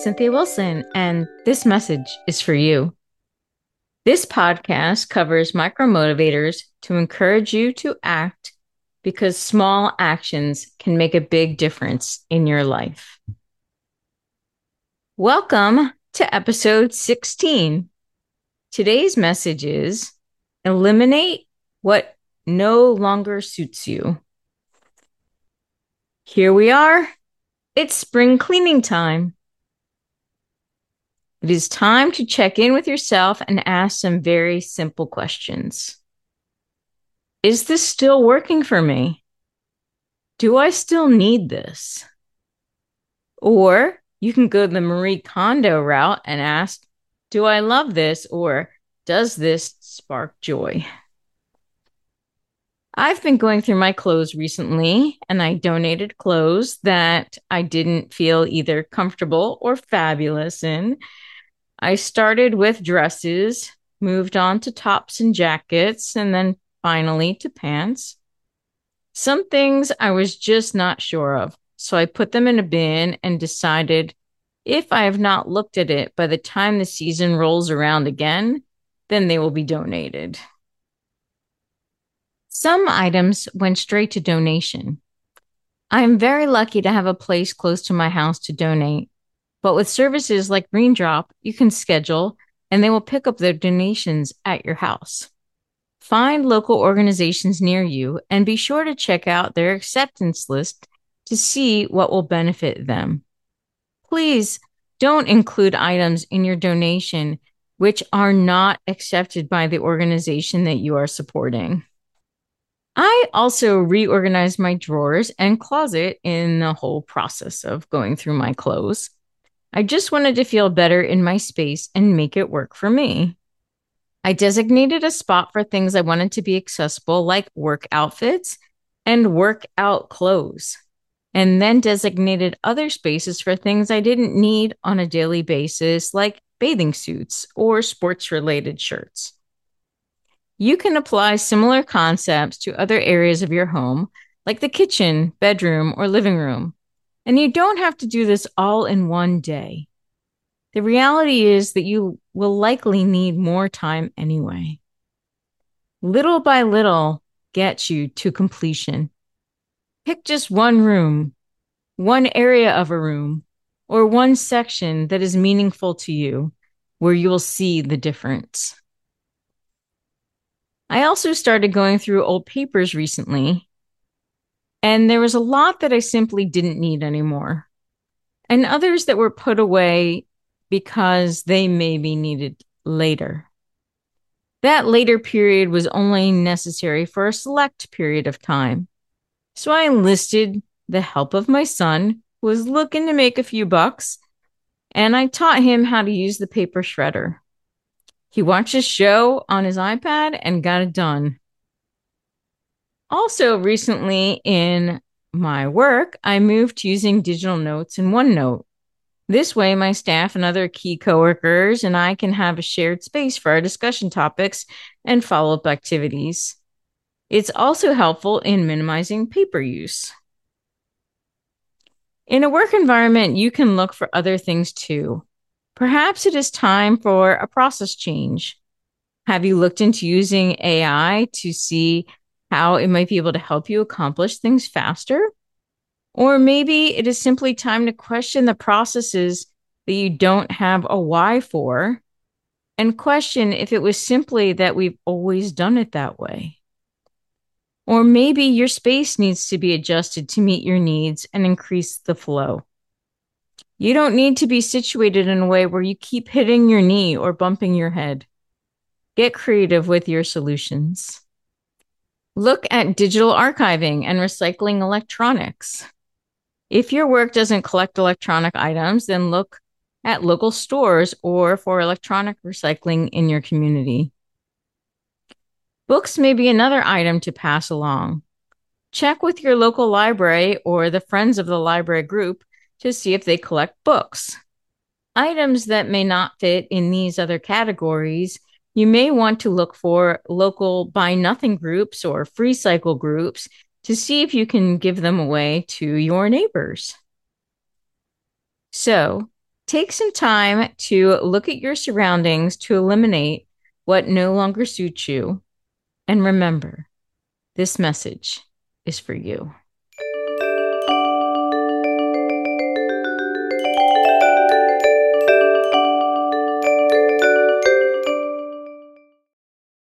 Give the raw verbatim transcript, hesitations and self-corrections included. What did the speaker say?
Cynthia Wilson, and this message is for you. This podcast covers micromotivators to encourage you to act because small actions can make a big difference in your life. Welcome to episode sixteen. Today's message is eliminate what no longer suits you. Here we are. It's spring cleaning time. It is time to check in with yourself and ask some very simple questions. Is this still working for me? Do I still need this? Or you can go the Marie Kondo route and ask, do I love this, or does this spark joy? I've been going through my clothes recently, and I donated clothes that I didn't feel either comfortable or fabulous in. I started with dresses, moved on to tops and jackets, and then finally to pants. Some things I was just not sure of, so I put them in a bin and decided if I have not looked at it by the time the season rolls around again, then they will be donated. Some items went straight to donation. I am very lucky to have a place close to my house to donate. But with services like Green Drop, you can schedule and they will pick up their donations at your house. Find local organizations near you and be sure to check out their acceptance list to see what will benefit them. Please don't include items in your donation which are not accepted by the organization that you are supporting. I also reorganized my drawers and closet in the whole process of going through my clothes. I just wanted to feel better in my space and make it work for me. I designated a spot for things I wanted to be accessible, like work outfits and workout clothes, and then designated other spaces for things I didn't need on a daily basis, like bathing suits or sports-related shirts. You can apply similar concepts to other areas of your home, like the kitchen, bedroom, or living room. And you don't have to do this all in one day. The reality is that you will likely need more time anyway. Little by little gets you to completion. Pick just one room, one area of a room, or one section that is meaningful to you, where you will see the difference. I also started going through old papers recently, and there was a lot that I simply didn't need anymore, and others that were put away because they may be needed later. That later period was only necessary for a select period of time. So I enlisted the help of my son, who was looking to make a few bucks, and I taught him how to use the paper shredder. He watched a show on his iPad and got it done. Also, recently in my work, I moved to using digital notes in OneNote. This way, my staff and other key coworkers and I can have a shared space for our discussion topics and follow-up activities. It's also helpful in minimizing paper use. In a work environment, you can look for other things too. Perhaps it is time for a process change. Have you looked into using A I to see how it might be able to help you accomplish things faster? Or maybe it is simply time to question the processes that you don't have a why for and question if it was simply that we've always done it that way. Or maybe your space needs to be adjusted to meet your needs and increase the flow. You don't need to be situated in a way where you keep hitting your knee or bumping your head. Get creative with your solutions. Look at digital archiving and recycling electronics. If your work doesn't collect electronic items, then look at local stores or for electronic recycling in your community. Books may be another item to pass along. Check with your local library or the Friends of the Library group to see if they collect books. Items that may not fit in these other categories, you may want to look for local buy nothing groups or free cycle groups to see if you can give them away to your neighbors. So, Take some time to look at your surroundings to eliminate what no longer suits you. And remember, this message is for you.